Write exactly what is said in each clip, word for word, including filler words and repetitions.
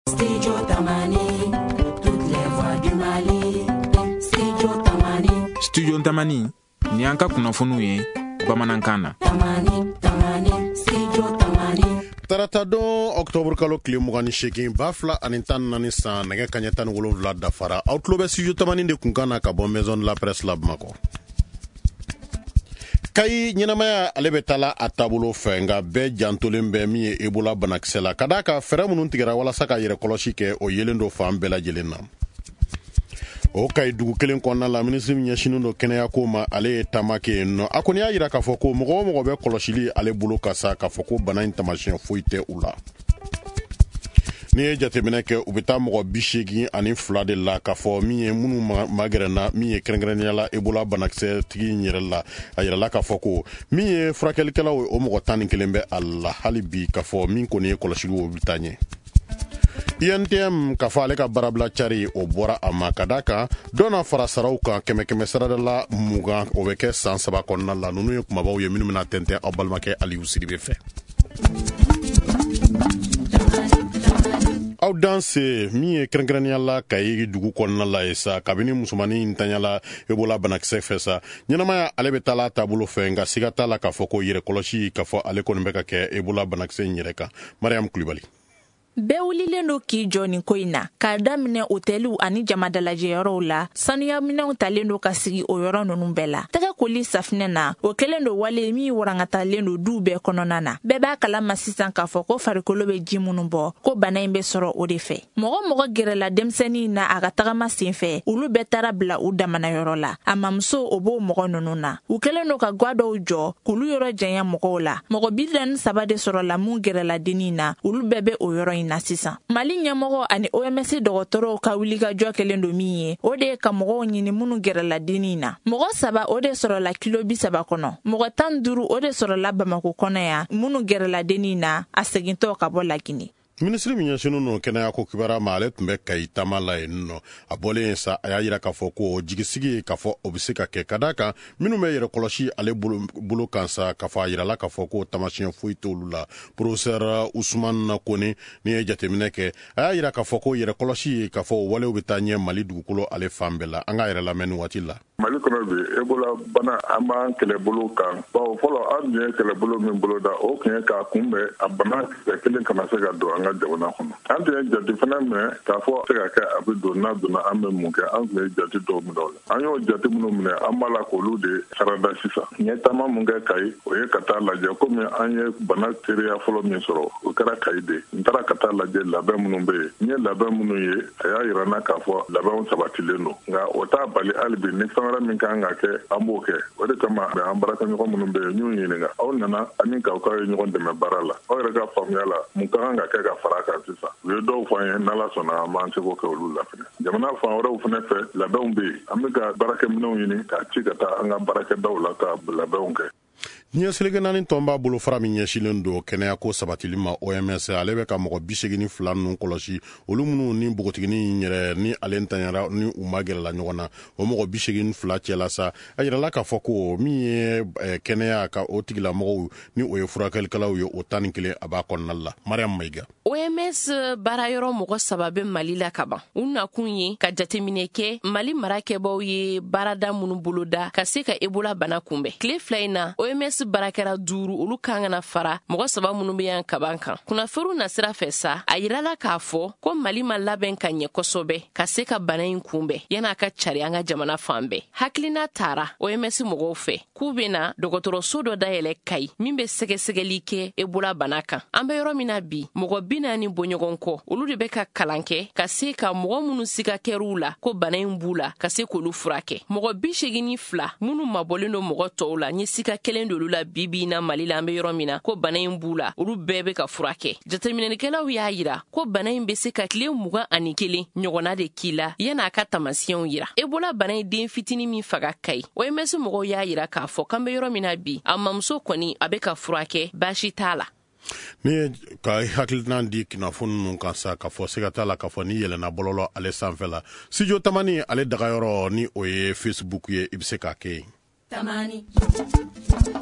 Studio Tamani, toutes les voix du Mali. Studio Tamani. Studio Tamani, ni an ka kunnafoniw ye bamanankan na. Tamani, Tamani, Studio Tamani. Tarata don octobre kalo tile mugan ni seegin ba fila ani tan naani san nɛgɛ kaɲɛ tan ni wolonwula dafara aw tulo bɛ Studio Tamani de kunkan na ka bɔ Maison de la Presse la Bamakɔ. Kayi ɲɛnamaya ale bɛ taala a taabolo fɛ nka bɛɛ jantolen bɛ min ye Ebola banakisɛ la ka d'a kan fɛɛrɛ minnu tigɛra walasa ka yɛrɛ kɔlɔsi kɛ o yelen do fan bɛɛ lajɛlen na. O Kayi dugu kelen kɔnɔna la minisiri min ɲɛsinen do kɛnɛyako ma ale ye taama kɛ yen nɔ a kɔni y'a jira k'a fɔ ko mɔgɔ o mɔgɔ bɛ kɔlɔsili ale bolo ka sa k'a fɔ ko bana in taamasiyɛn foyi tɛ u la. Ni ye jateminɛ kɛ u bɛ taa mɔgɔ bi seegin ani fila de la k'a fɔ min ye minnu magɛrɛnna min ye kɛrɛnkɛrɛnnenya la Ebola banakisɛ tigi in yɛrɛ la a yirala k'a fɔ ko min ye furakɛlikɛlaw ye o mɔgɔ tan ni kelen bɛ a la hali bi k'a fɔ min kɔni ye kɔlɔsili o bɛ taa ɲɛ. I N T M k'a fɔ ale ka baarabila cari o bɔra a ma ka d'a kan dɔ na fara saraw kan kɛmɛ kɛmɛ sarada la mugan o bɛ kɛ san saba kɔnɔna la ninnu ye kumabaw ye minnu bɛna tɛntɛn aw balimakɛ Aliyu Sidibe fɛ. Aw danse min ye kɛrɛnkɛrɛnnenya la Kayi dugu kɔnɔna la ye sa kabini musomanin ntanyala Ebola banakisɛ fɛ sa ɲɛnamaya ale bɛ taala taabolo fɛ nka siga t'a la k'a fɔ ko yɛrɛ kɔlɔsi k'a fɔ ale kɔni bɛ ka kɛ Ebola banakisɛ in yɛrɛ kan. Mariam Kulibali. Bɛɛ wulilen do k'i jɔ nin ko in na k'a daminɛ hôteliw ani jamadalajɛyɔrɔw la sanuyaminɛw talen do ka sigi o yɔrɔ ninnu bɛɛ la tɛgɛ koli safinɛ na o kɛlen do wale min warankatalen do duw bɛɛ kɔnɔna na bɛɛ b'a kalama sisan k'a fɔ ko farikolo bɛ ji minnu bɔ ko bana in bɛ sɔrɔ o de fɛ mɔgɔ mɔgɔ gɛrɛla denmisɛnnin na a ka tagama sen fɛ olu bɛɛ taara bila u damanayɔrɔ la a mamuso o b'o mɔgɔ ninnu na u kɛlen do ka gwa dɔw jɔ k'olu yɔrɔ janya mɔgɔw la mɔgɔ bi naani saba de sɔrɔla mun gɛrɛla dennin na olu bɛɛ bɛ o yɔrɔ in na sisan Mali ɲɛmɔgɔ ani O M S dɔgɔtɔrɔw ka wulikajɔ kɛlen do min ye o de ye ka mɔgɔw ɲini minnu gɛrɛla dennin na mɔgɔ saba o de sɔrɔla kilo bi saba kɔnɔ mɔgɔ tan duuru o de sɔrɔla Bamako kɔnɔ yan minnu gɛrɛla dennin na a segintɔ ka bɔ Lagine. Minisiri min ɲɛsinen no kɛnɛyako kibaruya ma ale tun bɛ Kayi taama la yen nɔ a bɔlen sa a y'a jira k'a fɔ ko jigisigi ye k'a fɔ o bɛ se ka kɛ ka d'a kan minnu bɛ yɛrɛ kɔlɔsi ale bolo kan sa k'a fɔ a yirala k'a fɔ ko taamasiyɛn foyi t'olu la professeur Usumani Kone ni ye jateminɛ kɛ a y'a jira k'a fɔ ko yɛrɛ kɔlɔsi ye k'a fɔ o walew bɛ taa ɲɛ Mali dugukolo ale fan bɛɛ la an k'a yɛrɛ lamɛn nin waati la. Mali kɔnɔ bi Ebola bana an b'an kɛlɛbolo kan bawo fɔlɔ an tun ye kɛlɛbolo min bolo da o tun ye k'a kunbɛn a bana kisɛ kelen kana se ka don an ka jamana kɔnɔ an tun ye jate fana minɛ k'a fɔ se ka kɛ a bɛ don n'a donna an bɛ mun kɛ an tun ye jate dɔw minɛ o la an y'o jate minnu minɛ an b'a la k'olu de sarada sisan n ye taama mun kɛ Kayi o ye ka taa lajɛ komi an ye bana teriya fɔlɔ min sɔrɔ o kɛra Kayi de n taara ka taa lajɛ labɛn minnu bɛ yen n ye labɛn minnu ye a y'a yira n na k'a fɔ labɛnw sabatilen don nka o t'a bali hali bi ni fɛn wɛrɛ min kan ka kɛ an b'o kɛ o de kama an baarakɛɲɔgɔn minnu bɛ yen n y'u ɲininka aw nana ani k'aw ka ye ɲɔgɔn dɛmɛ baara la aw yɛrɛ ka faamuya la mun ka kan ka kɛ ka fara kan sisan u ye dɔw fɔ an ye n'Ala sɔnna an b'an seko kɛ olu la fɛnɛ jamana fan wɛrɛw fɛnɛ fɛ labɛnw bɛ yen an bɛ ka baarakɛminɛnw ɲini k'a ci ka taa an ka baarakɛdaw la ka labɛnw kɛ. Ɲɛseleke naani tɔn b'a bolo fara min ɲɛsilen do kɛnɛyako sabatili ma O M S ale bɛ ka mɔgɔ bi seegin ni fila ninnu kɔlɔsi olu minnu ni bogotiginin yɛrɛ ni ale ntanyara ni u ma gɛrɛla ɲɔgɔn na o mɔgɔ bi seegin ni fila cɛla sa a yirala k'a fɔ ko min ye kɛnɛya ka o tigilamɔgɔw ni o ye furakɛlikɛlaw ye o tan ni kelen a b'a kɔnɔna la. Mariam Mayiga. O M S baarayɔrɔ mɔgɔ saba bɛ Mali la ka ban u nakun ye ka jateminɛ kɛ Mali marakɛbaw ye baarada minnu boloda ka se ka Ebola bana kunbɛn tile fila in na O M S barakɛra duuru olu kan kana fara mɔgɔ saba minnu bɛ yan kaban kan kunnafoniw na sira fɛ sa a yirala k'a fɔ ko Mali ma labɛn ka ɲɛ kosɛbɛ ka se ka bana in kunbɛn yan'a ka cari an ka jamana fan bɛɛ hakilina taara O M S mɔgɔw fɛ k'u bɛna dɔgɔtɔrɔso dɔ dayɛlɛ Kayi min bɛ sɛgɛsɛgɛli kɛ Ebola bana kan an bɛ yɔrɔ min na bi mɔgɔ bi naani bɔɲɔgɔn kɔ olu de bɛ ka kalan kɛ ka se ka mɔgɔ minnu siga kɛr'u la ko bana in b'u la ka se k'olu furakɛ mɔgɔ bi seegin ni fila minnu mabɔlen do mɔgɔ tɔw la ɲɛ siga kelen d'olu la bibi na Mali la an bɛ yɔrɔ min na ko bana in b'u la olu bɛɛ bɛ ka furakɛ jateminɛlikɛlaw y'a yira ko bana in bɛ se ka tile mugan ani kelen ɲɔgɔnna de k'i la yan'a ka taamasiyɛnw yira Ebola bana in den fitinin min faga Kayi O M S mɔgɔw y'a yira k'a fɔ k'an bɛ yɔrɔ min na bi a mamuso kɔni a bɛ ka furakɛ baasi t'a la. Ni ye ka hakilina di kunnafoni ninnu kan sa k'a fɔ siga t'a la k'a fɔ ni yɛlɛnna bɔlɔlɔ ale sanfɛ la Studio Tamani ale dagayɔrɔ ni o ye Facebook ye i bɛ se k'a kɛ yen. Tamani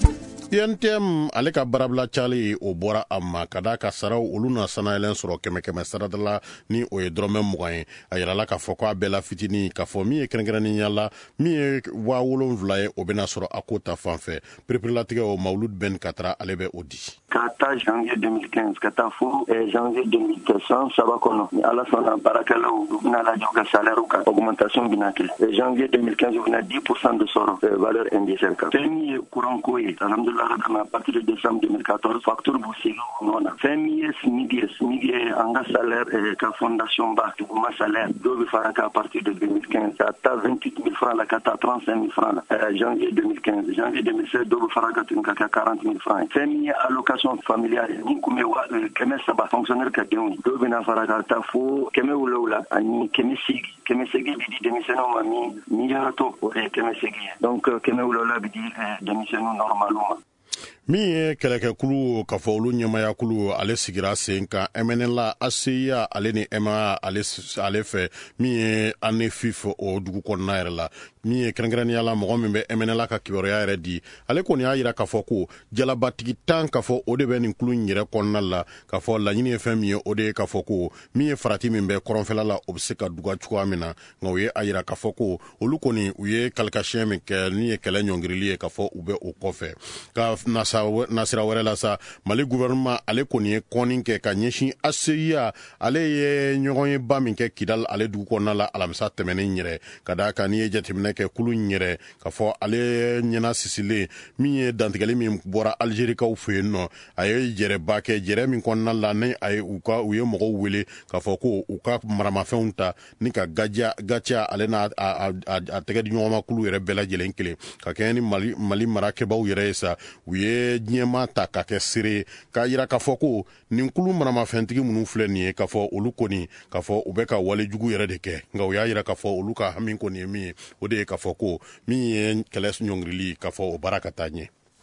I N T M ale ka barabla cali o bɔra a ma ka da ka saraw olu na sanayɛlɛn sɔrɔ kɛmɛ kɛmɛ sarada la ni o ye dɔrɔmɛ mugan ye a yirala k'a fɔ ko a bɛɛ la fitini k'a fɔ min ye kɛrɛnkɛrɛnnenya la min ye waa wolonwula ye o bɛna sɔrɔ a ko ta fan fɛ pereperelatigɛ o Mawulud Ben Katra ale bɛ o di ka taa janvier deux mille quinze ka taa fo janvier deux mille seize san saba kɔnɔ ni ala sɔnna baarakɛlaw u bɛna lajɛ u ka salaire kan augmentation bɛna kɛ janvier deux mille quinze u bɛna dix pour cent de sɔrɔ valeur indiciaire kan fɛn min ye courant ko ye alhamdulillah à partir de décembre deux mille quatorze facture b'u segin o nɔ na fɛn min ye SMIC ye SMIC ye an ka salaire ka fondation ba duguma salaire dɔw bɛ fara kan à partir de deux mille quinze ka taa vingt-huit mille francs la ka taa trente-cinq mille francs la janvier deux mille quinze janvier deux mille seize dɔw bɛ fara kan tuguni ka kɛ quarante mille francs fɛn min ye allocation familiale ni kun bɛ kɛmɛ saba fonctionnaire ka denw dɔw bɛna fara ka taa fo kɛmɛ wolonwula ani kɛmɛ seegin kɛmɛ seegin bɛ di denmisɛnninw ma min min yɛrɛ to o ye kɛmɛ seegin ye donc kɛmɛ wolonwula bɛ di denmisɛnninw normalu ma min ye kɛlɛkɛkulu ka fɔ olu ɲɛmayakulu ale sigira sen kan M N L A C I A ale ni M A ale ale fɛ min ye ane fif o dugu kɔnɔna yɛrɛ la min ye kɛrɛnkɛrɛnnenya la mɔgɔ min bɛ M N L A ka kibaruya yɛrɛ di ale kɔni y'a yira k'a fɔ ko jalabatigi tan k'a fɔ o de bɛ nin kulu yɛrɛ kɔnɔna la k'a fɔ laɲini ye fɛn min ye o de ye k'a fɔ ko min ye farati min bɛ kɔrɔnfɛla la o bɛ se ka duga cogoya min na nka o ye a yira k'a fɔ ko olu kɔni u ye kalikasiyɛn min kɛ min ye kɛlɛ ɲɔngirili ye k'a fɔ u bɛ o kɔfɛ ka nasa nasira wɛrɛ la sa Mali gouvernement ale kɔni ye kɔni kɛ ka ɲɛsin A C I A ale ye ɲɔgɔn ye ba min kɛ Kidal ale dugu kɔnɔna la alamisa tɛmɛnen yɛrɛ ka da kan ni ye jateminɛ kɛ kulu yɛrɛ ka fɔ ale ɲɛna sisilen min ye dantigɛli min bɔra Algérikaw fɛ yen nɔ a ye jɛrɛba kɛ jɛrɛ min kɔnɔna la ni a ye u ka u ye mɔgɔw wele k'a fɔ ko u ka maramafɛnw ta ni ka gaja gacha ale n'a a a tɛgɛ di ɲɔgɔn ma kulu yɛrɛ bɛɛ lajɛlen kelen ka kɛ ni Mali Mali marakɛbaw yɛrɛ ye sa u ye ɲɛma ta ka kɛ seere k'a yira k'a fɔ ko nin kulu maramafɛntigi minnu filɛ nin ye k'a fɔ olu kɔni k'a fɔ u bɛ ka walejugu yɛrɛ de kɛ nka u y'a yira k'a fɔ olu ka hami kɔni ye min ye o de ye k'a fɔ ko min ye kɛlɛ ɲɔngirili k'a fɔ o baara ka taa ɲɛ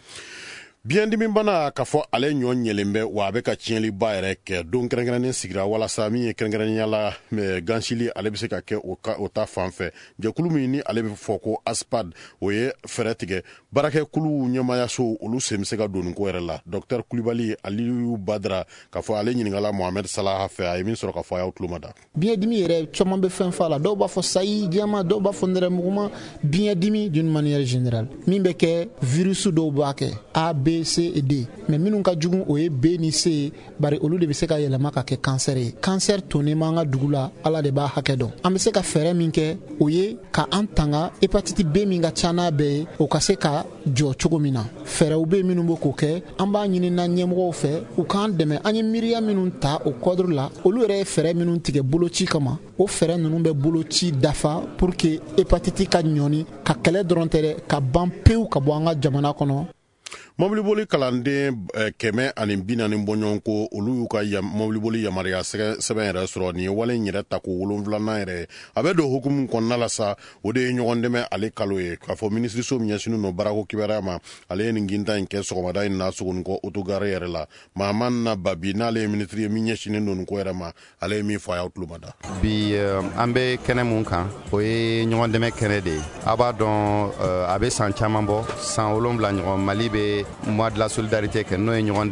biyɛndimi bana k'a fɔ ale ɲɔ ɲɛlen bɛ wa a bɛ ka tiɲɛliba yɛrɛ kɛ don kɛrɛnkɛrɛnnen sigira walasa min ye kɛrɛnkɛrɛnnenya la gansili ale bɛ se ka kɛ o ta fan fɛ jɛkulu min ni ale bɛ fɔ ko aspad o ye fɛɛrɛ tigɛ baarakɛkulu ɲɛmayaso olu sen bɛ se ka don nin ko yɛrɛ la Docteur Kulibali Aliyu Badara k'a fɔ ale ɲininkala Mohamed Salaha fɛ a ye min sɔrɔ k'a fɔ a y'aw tulo ma da biyɛndimi yɛrɛ caman bɛ fɛn fa la dɔw b'a fɔ sayi jɛma dɔw b'a fɔ nɛrɛmuguma biyɛndimi d'une manière générale min bɛ kɛ virus dɔw b'a kɛ A B C et D mais minnu ka jugu o ye B ni C bari olu de bɛ se ka yɛlɛma ka kɛ cancer ye cancer tonnen b'an ka dugu la ala de b'a hakɛ dɔn an bɛ se ka fɛɛrɛ min kɛ o ye ka an tanga hépatite B min ka ca n'a bɛɛ ye o ka se ka jɔ cogo min na fɛɛrɛw bɛ minnu bɛ k'o kɛ an b'a ɲini na ɲɛmɔgɔw fɛ u k'an dɛmɛ an ye miiriya minnu ta o cadre la olu yɛrɛ ye fɛɛrɛ minnu tigɛ boloci kama o fɛɛrɛ ninnu bɛ boloci dafa pour que hépatite ka ɲɔni ka kɛlɛ dɔrɔn tɛ dɛ ka ban pewu ka bɔ an ka jamana kɔnɔ mobiliboli kalanden kɛmɛ ani bi naani bɔɲɔgɔn ko olu y'u ka mobiliboli yamaruya sɛbɛn yɛrɛ sɔrɔ nin ye wale in yɛrɛ ta ko wolonfilanan yɛrɛ a bɛ don hukumu kɔnɔna la sa o de ye ɲɔgɔn dɛmɛ ale kalo ye k'a fɔ minisiriso min ɲɛsinnen don baarako kibaruya ma ale ye nin ginta in kɛ sɔgɔmada in na sogonikɔ otogare yɛrɛ la Mahamani na Babi n'ale ye ministiri ye min ɲɛsinnen don nin ko yɛrɛ ma ale ye min fɔ a y'aw tulo ma da bi an bɛ kɛnɛ mun kan o ye ɲɔgɔn dɛmɛ kɛnɛ de ye a b'a dɔn a bɛ san caman bɔ san wolonwula ɲɔgɔn Mali bɛ mois de la solidarité kɛ n'o ye ɲɔgɔn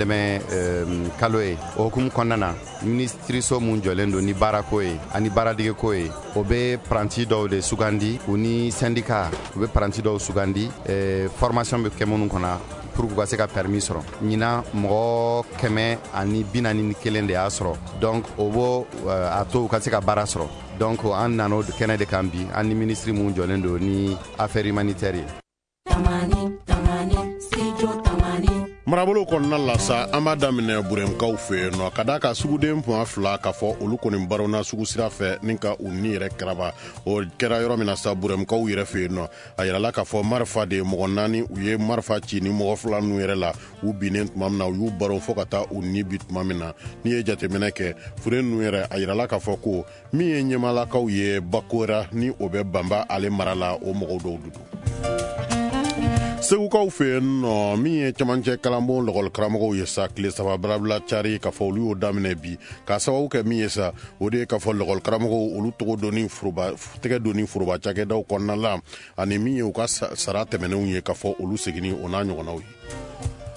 dɛmɛ kalo ye o hukumu kɔnɔna na ministiriso mun jɔlen don ni baarako ye ani baaradegeko ye o bɛ paranti dɔw de sugandi u ni syndicat u bɛ paranti dɔw sugandi formation bɛ kɛ minnu kɔnɔ pour que u ka se ka permis sɔrɔ ɲina mɔgɔ kɛmɛ ani bi naani ni kelen de y'a sɔrɔ donc o b'o a to u ka se ka baara sɔrɔ donc an nana o kɛnɛ de kan bi an ni ministre mun jɔlen don ni affaire humanitaire ye marabolo kɔnɔna la sa an b'a daminɛ burɛmkaw fɛ yen nɔ ka da ka suguden pɔn fila k'a fɔ olu kɔni barona sugu sira fɛ ni ka u ni yɛrɛ kɛraba o kɛra yɔrɔ min na sa burɛmkaw yɛrɛ fɛ yen nɔ a yirala k'a fɔ marifa de ye mɔgɔ naani u ye marifa ci ni mɔgɔ fila ninnu yɛrɛ la u binnen tuma min na u y'u baro fɔ ka taa u ni bi tuma min na n'i ye jateminɛ kɛ fure ninnu yɛrɛ a yirala k'a fɔ ko min ye ɲɛmalakaw ye bakora ni o bɛ banba ale mara la o mɔgɔw dɔw dudu segukaw fɛ yen nɔ min ye camancɛ kalanbon lɔgɔli karamɔgɔw ye sa tile saba barabila cari k'a fɔ olu y'o daminɛ bi k'a sababu kɛ min ye sa o de ye k'a fɔ lɔgɔli karamɔgɔw olu tɔgɔ doni foroba tɛgɛ doni foroba cakɛdaw kɔnɔna la ani min ye u ka sara tɛmɛnenw ye k'a fɔ olu seginni o n'a ɲɔgɔnnaw ye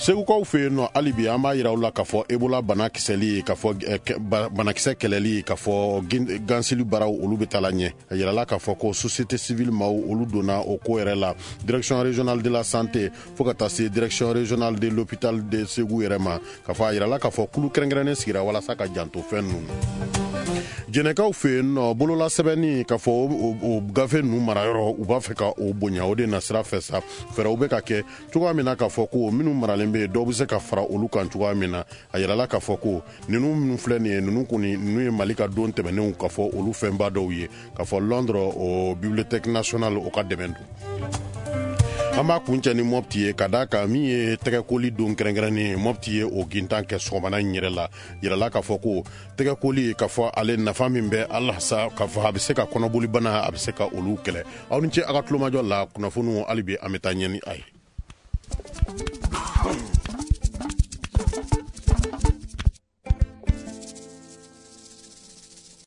segukaw fe yen nɔ hali bi an b'a yiraw la k'a fɔ ebola banakisɛli k'a fɔ banakisɛ kɛlɛli k'a fɔ gansili baaraw olu bɛ taa la ɲɛ a yirala k'a fɔ ko société civile maw olu donna o ko yɛrɛ la direction régionale de la santé fo ka taa se direction régionale de l'hôpital de Segu yɛrɛ ma k'a fɔ a yirala k'a fɔ kulu kɛrɛnkɛrɛnnen sigira walasa ka janto fɛn ninnu jɛnɛkaw fe yen nɔ bolola sɛbɛnni k'a fɔ o gafe ninnu marayɔrɔ u b'a fɛ ka o bonya o de na sira fɛ sa fɛɛrɛw bɛ ka kɛ cogoya min na k'a fɔ ko minnu maralen bɛ dɔw bɛ se ka fara olu kan cogoya min na a yirala k'a fɔ ko ninnu minnu filɛ nin ye ninnu kɔni ninnu ye Mali ka don tɛmɛnenw k'a fɔ olu fɛnba dɔw ye k'a fɔ Londres o bibliothèque nationale o ka dɛmɛ don an b'a kuncɛ ni Mopti ye ka da kan min ye tɛgɛkoli don kɛrɛnkɛrɛnnen ye Mopti ye o gintan kɛ sɔgɔmana in yɛrɛ la yirala k'a fɔ ko tɛgɛkoli k'a fɔ ale nafa min bɛ ala sa k'a fɔ a bɛ se ka kɔnɔboli bana a bɛ se ka olu kɛlɛ aw ni ce a ka tulomajɔ la kunnafoniw hali bi an bɛ taa ɲɛ ni a ye